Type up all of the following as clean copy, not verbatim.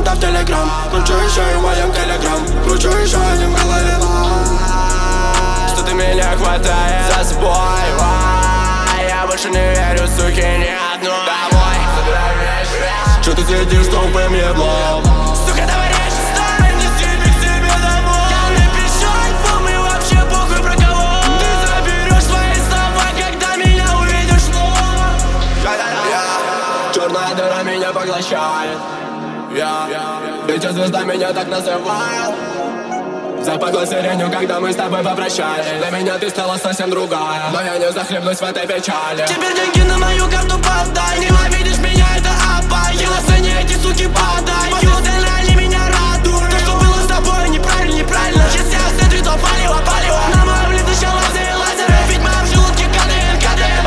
в телеграм. Кручу еще и в моем телеграм. Кручу еще один в голове. Что-то меня хватает за собой. Я больше не верю, суки, ни одной. Домой, забирай вещи. Что ты сидишь тупым еблом? Сука, давай речь, встань, неси к себе домой. Я напишу альбом и вообще похуй про кого. Ты заберешь свои слова, когда меня увидишь вновь. Черная дыра меня поглощает. Ведь звезда меня так называет. Запахло сиренью, когда мы с тобой попрощались. Для меня ты стала совсем другая, но я не захлебнусь в этой печали. Теперь деньги на мою карту подай. Ненавидишь меня, это апай. Я на сцене, эти суки падай. Все остальное они меня радуют. То, что было с тобой, неправильно, неправильно. Сейчас я с цветов палево. На моем лице еще лазеры. Ведь в моем желудке КДН.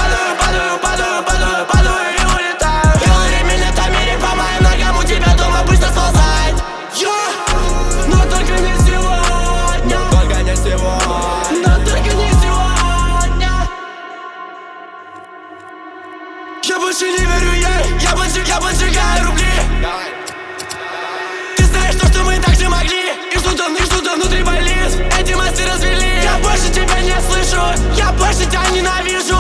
Падаю и улетаю. Хиллари меня там мире по моим ногам. У тебя дома быстро сползает. Но только не сегодня. Только не сегодня. Но только не сегодня. Я больше не верю ей. Я поджигаю рубли. Ты знаешь то, что мы так же могли. И что-то внутри болит. Эти массы развели. Я больше тебя не слышу. Я больше тебя ненавижу.